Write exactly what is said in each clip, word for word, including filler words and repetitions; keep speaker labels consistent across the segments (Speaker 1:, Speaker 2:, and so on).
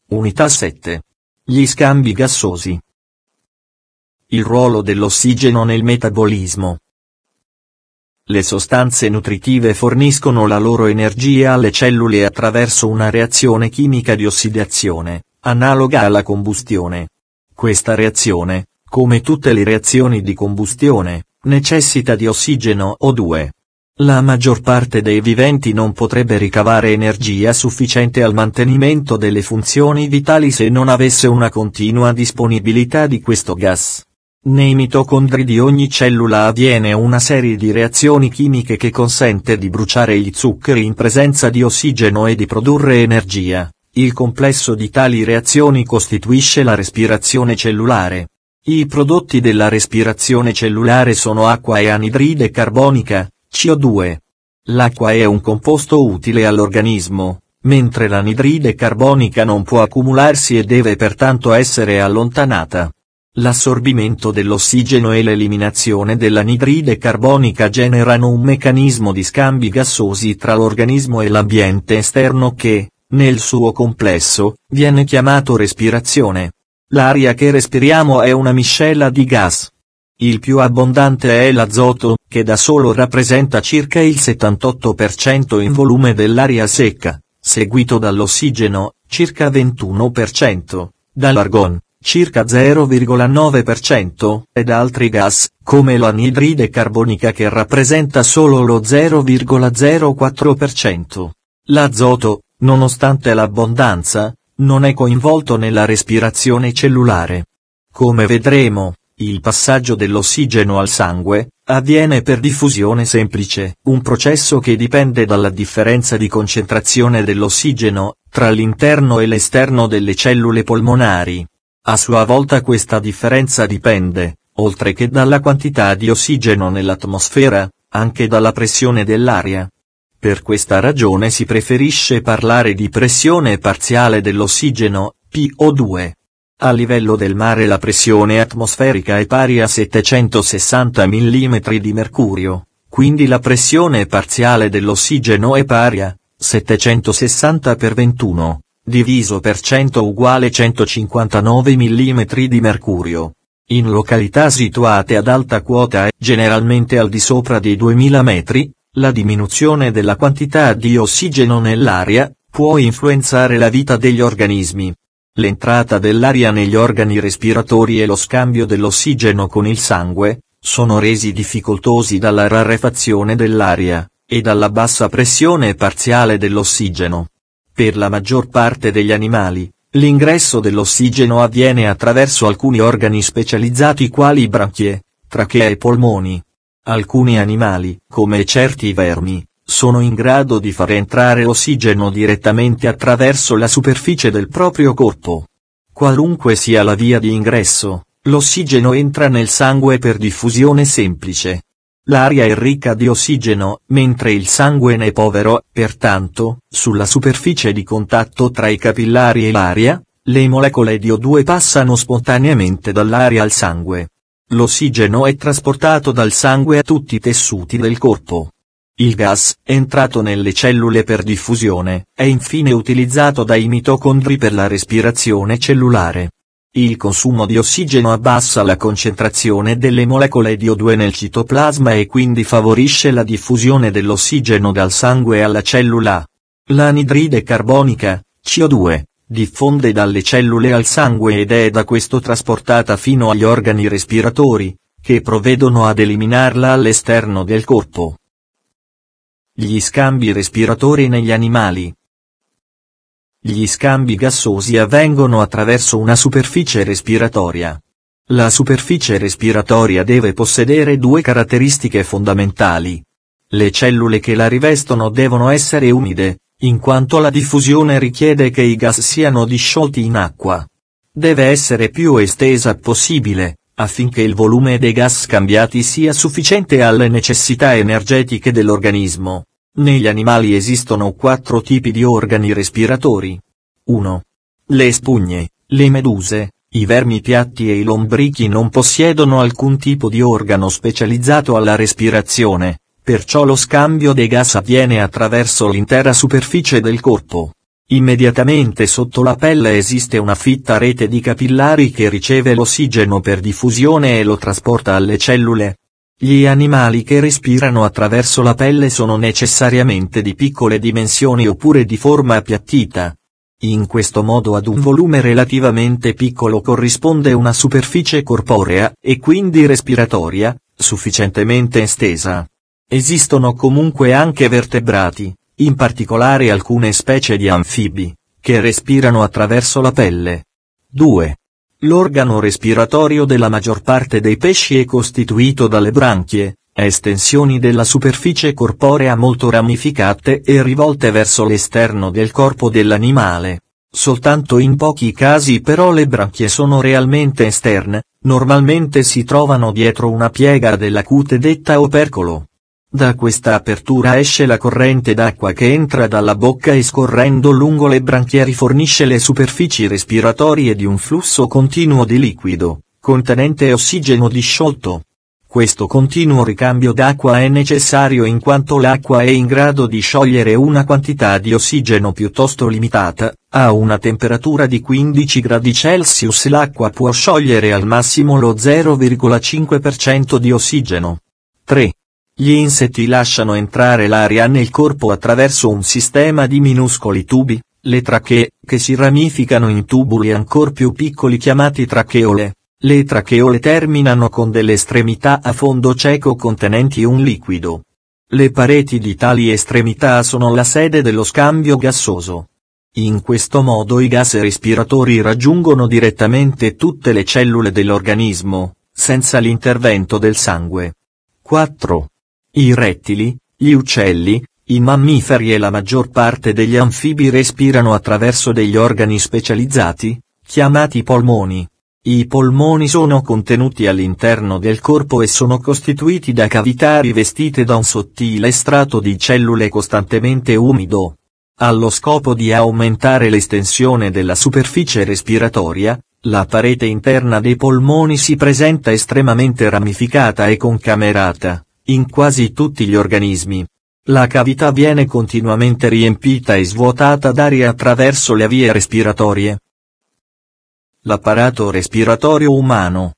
Speaker 1: Unità sette. Gli scambi gassosi. Il ruolo dell'ossigeno nel metabolismo. Le sostanze nutritive forniscono la loro energia alle cellule attraverso una reazione chimica di ossidazione, analoga alla combustione. Questa reazione, come tutte le reazioni di combustione, necessita di ossigeno O due. La maggior parte dei viventi non potrebbe ricavare energia sufficiente al mantenimento delle funzioni vitali se non avesse una continua disponibilità di questo gas. Nei mitocondri di ogni cellula avviene una serie di reazioni chimiche che consente di bruciare gli zuccheri in presenza di ossigeno e di produrre energia. Il complesso di tali reazioni costituisce la respirazione cellulare. I prodotti della respirazione cellulare sono acqua e anidride carbonica, C O due. L'acqua è un composto utile all'organismo, mentre l'anidride carbonica non può accumularsi e deve pertanto essere allontanata. L'assorbimento dell'ossigeno e l'eliminazione dell'anidride carbonica generano un meccanismo di scambi gassosi tra l'organismo e l'ambiente esterno che, nel suo complesso, viene chiamato respirazione. L'aria che respiriamo è una miscela di gas. Il più abbondante è l'azoto, che da solo rappresenta circa il settantotto per cento in volume dell'aria secca, seguito dall'ossigeno, circa ventuno per cento, dall'argon, circa zero virgola nove per cento, e da altri gas, come l'anidride carbonica che rappresenta solo lo zero virgola zero quattro per cento. L'azoto, nonostante l'abbondanza, non è coinvolto nella respirazione cellulare. Come vedremo, il passaggio dell'ossigeno al sangue avviene per diffusione semplice, un processo che dipende dalla differenza di concentrazione dell'ossigeno tra l'interno e l'esterno delle cellule polmonari. A sua volta questa differenza dipende, oltre che dalla quantità di ossigeno nell'atmosfera, anche dalla pressione dell'aria. Per questa ragione si preferisce parlare di pressione parziale dell'ossigeno, P O due. A livello del mare la pressione atmosferica è pari a settecentosessanta millimetri di mercurio, quindi la pressione parziale dell'ossigeno è pari a settecentosessanta per ventuno, diviso per cento uguale centocinquantanove millimetri di mercurio. In località situate ad alta quota e generalmente al di sopra dei duemila metri, la diminuzione della quantità di ossigeno nell'aria può influenzare la vita degli organismi. L'entrata dell'aria negli organi respiratori e lo scambio dell'ossigeno con il sangue sono resi difficoltosi dalla rarefazione dell'aria e dalla bassa pressione parziale dell'ossigeno. Per la maggior parte degli animali, l'ingresso dell'ossigeno avviene attraverso alcuni organi specializzati quali branchie, trachea e polmoni. Alcuni animali, come certi vermi, sono in grado di far entrare ossigeno direttamente attraverso la superficie del proprio corpo. Qualunque sia la via di ingresso, l'ossigeno entra nel sangue per diffusione semplice. L'aria è ricca di ossigeno, mentre il sangue ne è povero, pertanto, sulla superficie di contatto tra i capillari e l'aria, le molecole di O due passano spontaneamente dall'aria al sangue. L'ossigeno è trasportato dal sangue a tutti i tessuti del corpo. Il gas, entrato nelle cellule per diffusione, è infine utilizzato dai mitocondri per la respirazione cellulare. Il consumo di ossigeno abbassa la concentrazione delle molecole di O due nel citoplasma e quindi favorisce la diffusione dell'ossigeno dal sangue alla cellula. L'anidride carbonica, C O due, diffonde dalle cellule al sangue ed è da questo trasportata fino agli organi respiratori, che provvedono ad eliminarla all'esterno del corpo. Gli scambi respiratori negli animali. Gli scambi gassosi avvengono attraverso una superficie respiratoria. La superficie respiratoria deve possedere due caratteristiche fondamentali. Le cellule che la rivestono devono essere umide, in quanto la diffusione richiede che i gas siano disciolti in acqua. Deve essere più estesa possibile, affinché il volume dei gas scambiati sia sufficiente alle necessità energetiche dell'organismo. Negli animali esistono quattro tipi di organi respiratori. uno. Le spugne, le meduse, i vermi piatti e i lombrichi non possiedono alcun tipo di organo specializzato alla respirazione, perciò lo scambio dei gas avviene attraverso l'intera superficie del corpo. Immediatamente sotto la pelle esiste una fitta rete di capillari che riceve l'ossigeno per diffusione e lo trasporta alle cellule. Gli animali che respirano attraverso la pelle sono necessariamente di piccole dimensioni oppure di forma appiattita. In questo modo ad un volume relativamente piccolo corrisponde una superficie corporea, e quindi respiratoria, sufficientemente estesa. Esistono comunque anche vertebrati, in particolare alcune specie di anfibi, che respirano attraverso la pelle. due. L'organo respiratorio della maggior parte dei pesci è costituito dalle branchie, estensioni della superficie corporea molto ramificate e rivolte verso l'esterno del corpo dell'animale. Soltanto in pochi casi però le branchie sono realmente esterne, normalmente si trovano dietro una piega della cute detta opercolo. Da questa apertura esce la corrente d'acqua che entra dalla bocca e scorrendo lungo le branchie rifornisce le superfici respiratorie di un flusso continuo di liquido, contenente ossigeno disciolto. Questo continuo ricambio d'acqua è necessario in quanto l'acqua è in grado di sciogliere una quantità di ossigeno piuttosto limitata. A una temperatura di quindici gradi Celsius l'acqua può sciogliere al massimo lo zero virgola cinque per cento di ossigeno. tre. Gli insetti lasciano entrare l'aria nel corpo attraverso un sistema di minuscoli tubi, le trachee, che si ramificano in tubuli ancor più piccoli chiamati tracheole. Le tracheole terminano con delle estremità a fondo cieco contenenti un liquido. Le pareti di tali estremità sono la sede dello scambio gassoso. In questo modo i gas respiratori raggiungono direttamente tutte le cellule dell'organismo, senza l'intervento del sangue. quattro. I rettili, gli uccelli, i mammiferi e la maggior parte degli anfibi respirano attraverso degli organi specializzati, chiamati polmoni. I polmoni sono contenuti all'interno del corpo e sono costituiti da cavità rivestite da un sottile strato di cellule costantemente umido. Allo scopo di aumentare l'estensione della superficie respiratoria, la parete interna dei polmoni si presenta estremamente ramificata e concamerata, in quasi tutti gli organismi. La cavità viene continuamente riempita e svuotata d'aria attraverso le vie respiratorie. L'apparato respiratorio umano.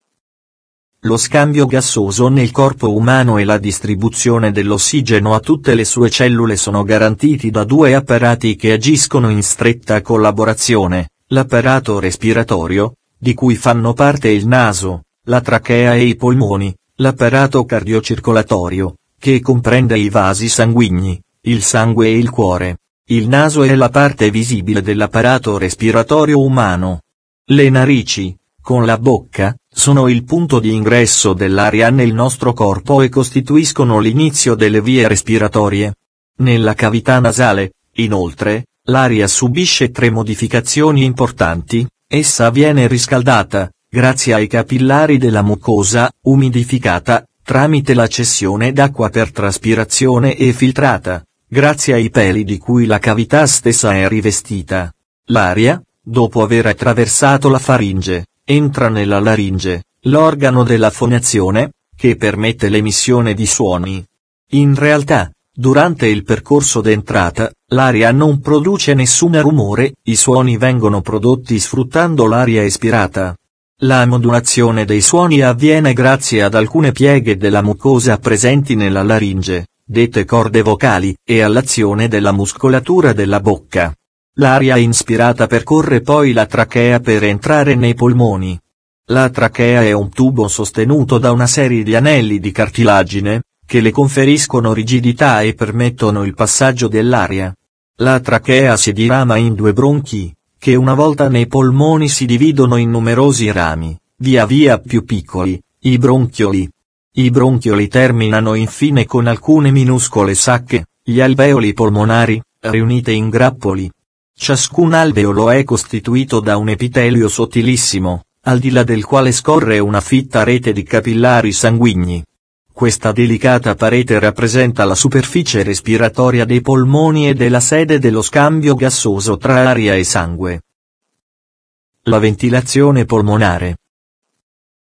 Speaker 1: Lo scambio gassoso nel corpo umano e la distribuzione dell'ossigeno a tutte le sue cellule sono garantiti da due apparati che agiscono in stretta collaborazione, l'apparato respiratorio, di cui fanno parte il naso, la trachea e i polmoni, l'apparato cardiocircolatorio, che comprende i vasi sanguigni, il sangue e il cuore. Il naso è la parte visibile dell'apparato respiratorio umano. Le narici, con la bocca, sono il punto di ingresso dell'aria nel nostro corpo e costituiscono l'inizio delle vie respiratorie. Nella cavità nasale, inoltre, l'aria subisce tre modificazioni importanti: essa viene riscaldata, grazie ai capillari della mucosa, umidificata, tramite la cessione d'acqua per traspirazione e filtrata, grazie ai peli di cui la cavità stessa è rivestita. L'aria, dopo aver attraversato la faringe, entra nella laringe, l'organo della fonazione, che permette l'emissione di suoni. In realtà, durante il percorso d'entrata, l'aria non produce nessun rumore, i suoni vengono prodotti sfruttando l'aria espirata. La modulazione dei suoni avviene grazie ad alcune pieghe della mucosa presenti nella laringe, dette corde vocali, e all'azione della muscolatura della bocca. L'aria inspirata percorre poi la trachea per entrare nei polmoni. La trachea è un tubo sostenuto da una serie di anelli di cartilagine, che le conferiscono rigidità e permettono il passaggio dell'aria. La trachea si dirama in due bronchi, che una volta nei polmoni si dividono in numerosi rami, via via più piccoli, i bronchioli. I bronchioli terminano infine con alcune minuscole sacche, gli alveoli polmonari, riunite in grappoli. Ciascun alveolo è costituito da un epitelio sottilissimo, al di là del quale scorre una fitta rete di capillari sanguigni. Questa delicata parete rappresenta la superficie respiratoria dei polmoni ed è la sede dello scambio gassoso tra aria e sangue. La ventilazione polmonare.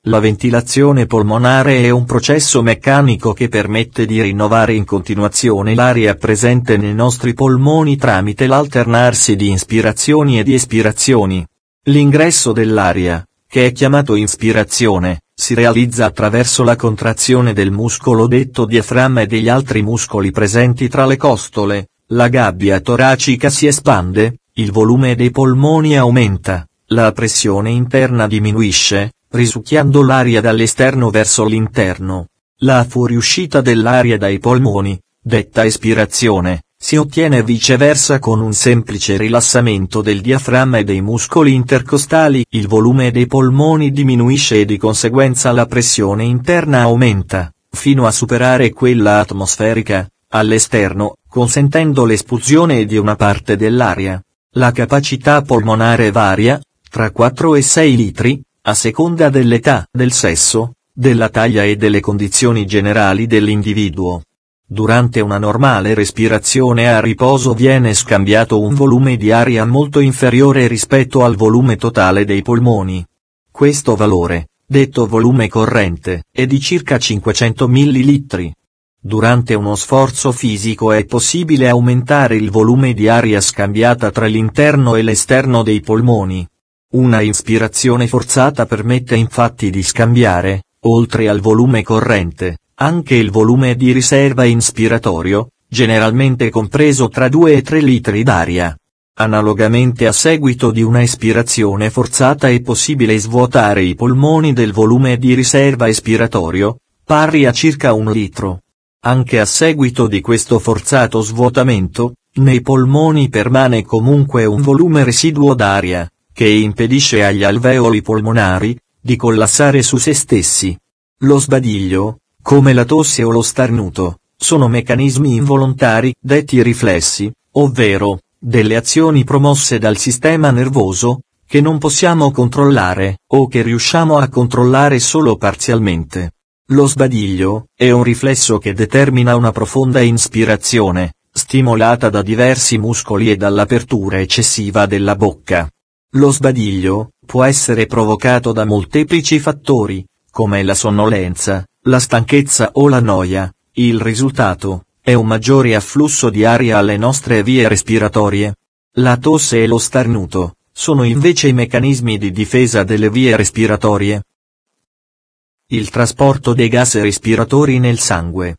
Speaker 1: La ventilazione polmonare è un processo meccanico che permette di rinnovare in continuazione l'aria presente nei nostri polmoni tramite l'alternarsi di inspirazioni e di espirazioni. L'ingresso dell'aria, che è chiamato inspirazione, si realizza attraverso la contrazione del muscolo detto diaframma e degli altri muscoli presenti tra le costole, la gabbia toracica si espande, il volume dei polmoni aumenta, la pressione interna diminuisce, risucchiando l'aria dall'esterno verso l'interno. La fuoriuscita dell'aria dai polmoni, detta espirazione, si ottiene viceversa con un semplice rilassamento del diaframma e dei muscoli intercostali. Il volume dei polmoni diminuisce e di conseguenza la pressione interna aumenta, fino a superare quella atmosferica, all'esterno, consentendo l'espulsione di una parte dell'aria. La capacità polmonare varia, tra quattro e sei litri, a seconda dell'età, del sesso, della taglia e delle condizioni generali dell'individuo. Durante una normale respirazione a riposo viene scambiato un volume di aria molto inferiore rispetto al volume totale dei polmoni. Questo valore, detto volume corrente, è di circa cinquecento millilitri. Durante uno sforzo fisico è possibile aumentare il volume di aria scambiata tra l'interno e l'esterno dei polmoni. Una ispirazione forzata permette infatti di scambiare, oltre al volume corrente, anche il volume di riserva inspiratorio, generalmente compreso tra due e tre litri d'aria. Analogamente, a seguito di una espirazione forzata è possibile svuotare i polmoni del volume di riserva espiratorio, pari a circa un litro. Anche a seguito di questo forzato svuotamento, nei polmoni permane comunque un volume residuo d'aria, che impedisce agli alveoli polmonari di collassare su se stessi. Lo sbadiglio, come la tosse o lo starnuto, sono meccanismi involontari, detti riflessi, ovvero, delle azioni promosse dal sistema nervoso, che non possiamo controllare, o che riusciamo a controllare solo parzialmente. Lo sbadiglio è un riflesso che determina una profonda inspirazione, stimolata da diversi muscoli e dall'apertura eccessiva della bocca. Lo sbadiglio può essere provocato da molteplici fattori, come la sonnolenza, la stanchezza o la noia. Il risultato è un maggiore afflusso di aria alle nostre vie respiratorie. La tosse e lo starnuto sono invece i meccanismi di difesa delle vie respiratorie. Il trasporto dei gas respiratori nel sangue.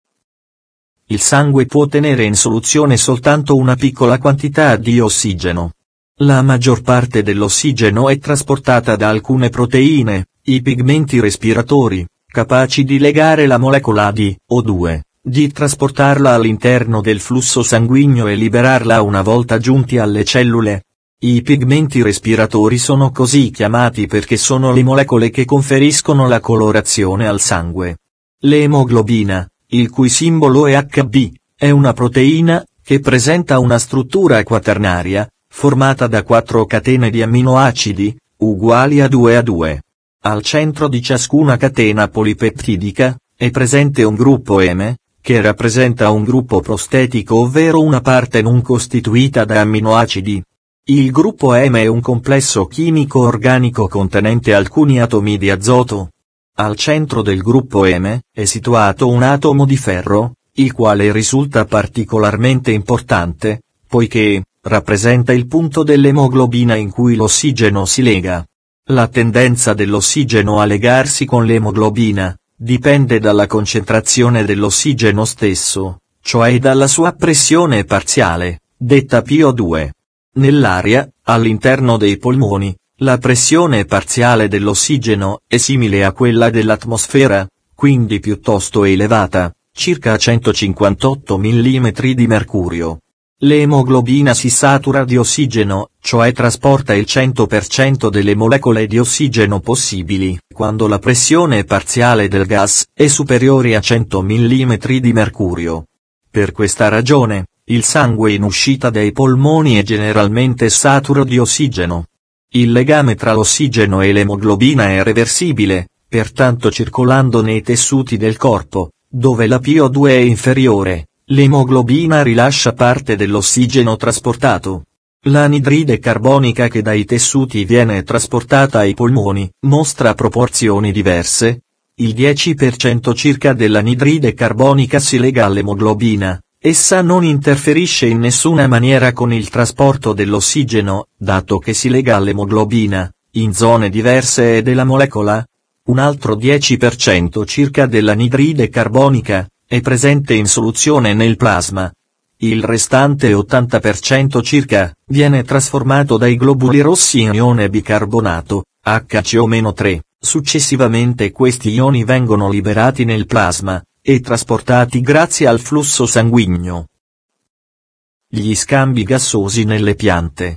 Speaker 1: Il sangue può tenere in soluzione soltanto una piccola quantità di ossigeno. La maggior parte dell'ossigeno è trasportata da alcune proteine, i pigmenti respiratori, capaci di legare la molecola di O due, di trasportarla all'interno del flusso sanguigno e liberarla una volta giunti alle cellule. I pigmenti respiratori sono così chiamati perché sono le molecole che conferiscono la colorazione al sangue. L'emoglobina, il cui simbolo è H B, è una proteina che presenta una struttura quaternaria, formata da quattro catene di amminoacidi, uguali a due a due. Al centro di ciascuna catena polipeptidica, è presente un gruppo M, che rappresenta un gruppo prostetico ovvero una parte non costituita da amminoacidi. Il gruppo M è un complesso chimico organico contenente alcuni atomi di azoto. Al centro del gruppo M, è situato un atomo di ferro, il quale risulta particolarmente importante, poiché rappresenta il punto dell'emoglobina in cui l'ossigeno si lega. La tendenza dell'ossigeno a legarsi con l'emoglobina dipende dalla concentrazione dell'ossigeno stesso, cioè dalla sua pressione parziale, detta P O due. Nell'aria, all'interno dei polmoni, la pressione parziale dell'ossigeno è simile a quella dell'atmosfera, quindi piuttosto elevata, circa centocinquantotto millimetri di mercurio. L'emoglobina si satura di ossigeno, cioè trasporta il cento per cento delle molecole di ossigeno possibili, quando la pressione parziale del gas è superiore a cento millimetri di mercurio. Per questa ragione, il sangue in uscita dai polmoni è generalmente saturo di ossigeno. Il legame tra l'ossigeno e l'emoglobina è reversibile, pertanto circolando nei tessuti del corpo, dove la P O due è inferiore, l'emoglobina rilascia parte dell'ossigeno trasportato. L'anidride carbonica che dai tessuti viene trasportata ai polmoni mostra proporzioni diverse. Il dieci per cento circa dell'anidride carbonica si lega all'emoglobina, essa non interferisce in nessuna maniera con il trasporto dell'ossigeno, dato che si lega all'emoglobina, in zone diverse della molecola. Un altro dieci per cento circa dell'anidride carbonica è presente in soluzione nel plasma. Il restante ottanta per cento circa viene trasformato dai globuli rossi in ione bicarbonato, H C O tre. Successivamente questi ioni vengono liberati nel plasma e trasportati grazie al flusso sanguigno. Gli scambi gassosi nelle piante.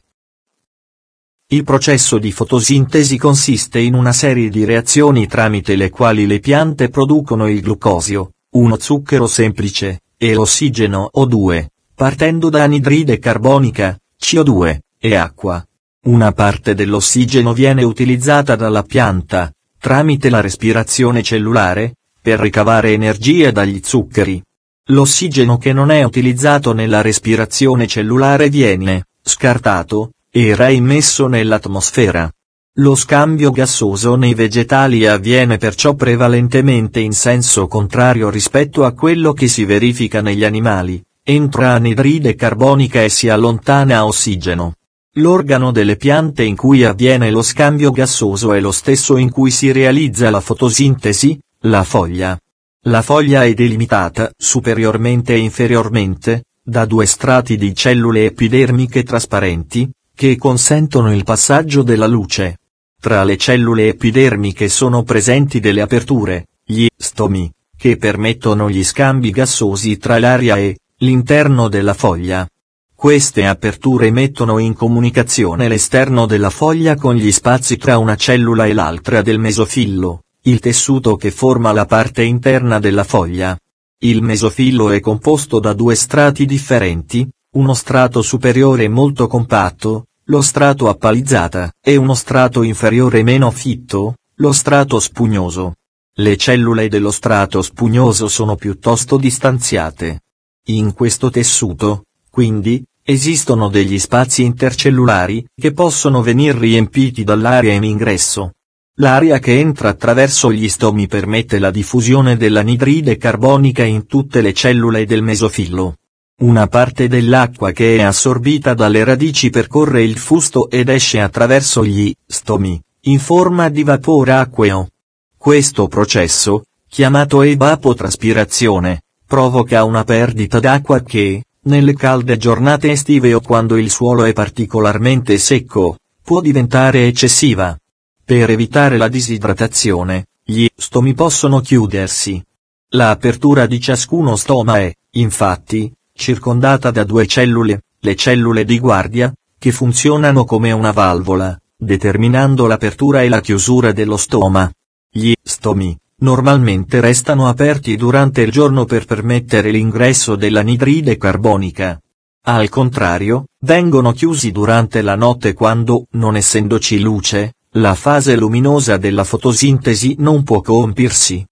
Speaker 1: Il processo di fotosintesi consiste in una serie di reazioni tramite le quali le piante producono il glucosio, uno zucchero semplice, e l'ossigeno O due, partendo da anidride carbonica, C O due, e acqua. Una parte dell'ossigeno viene utilizzata dalla pianta, tramite la respirazione cellulare, per ricavare energia dagli zuccheri. L'ossigeno che non è utilizzato nella respirazione cellulare viene scartato e reimmesso nell'atmosfera. Lo scambio gassoso nei vegetali avviene perciò prevalentemente in senso contrario rispetto a quello che si verifica negli animali. Entra anidride carbonica e si allontana ossigeno. L'organo delle piante in cui avviene lo scambio gassoso è lo stesso in cui si realizza la fotosintesi, la foglia. La foglia è delimitata superiormente e inferiormente da due strati di cellule epidermiche trasparenti, che consentono il passaggio della luce. Tra le cellule epidermiche sono presenti delle aperture, gli stomi, che permettono gli scambi gassosi tra l'aria e l'interno della foglia. Queste aperture mettono in comunicazione l'esterno della foglia con gli spazi tra una cellula e l'altra del mesofillo, il tessuto che forma la parte interna della foglia. Il mesofillo è composto da due strati differenti, uno strato superiore molto compatto, lo strato a palizzata, e uno strato inferiore meno fitto, lo strato spugnoso. Le cellule dello strato spugnoso sono piuttosto distanziate. In questo tessuto, quindi, esistono degli spazi intercellulari, che possono venir riempiti dall'aria in ingresso. L'aria che entra attraverso gli stomi permette la diffusione dell'anidride carbonica in tutte le cellule del mesofillo. Una parte dell'acqua che è assorbita dalle radici percorre il fusto ed esce attraverso gli stomi, in forma di vapore acqueo. Questo processo, chiamato evapotraspirazione, provoca una perdita d'acqua che, nelle calde giornate estive o quando il suolo è particolarmente secco, può diventare eccessiva. Per evitare la disidratazione, gli stomi possono chiudersi. L'apertura di ciascuno stoma è, infatti, circondata da due cellule, le cellule di guardia, che funzionano come una valvola, determinando l'apertura e la chiusura dello stoma. Gli stomi, normalmente restano aperti durante il giorno per permettere l'ingresso dell'anidride carbonica. Al contrario, vengono chiusi durante la notte quando, non essendoci luce, la fase luminosa della fotosintesi non può compiersi.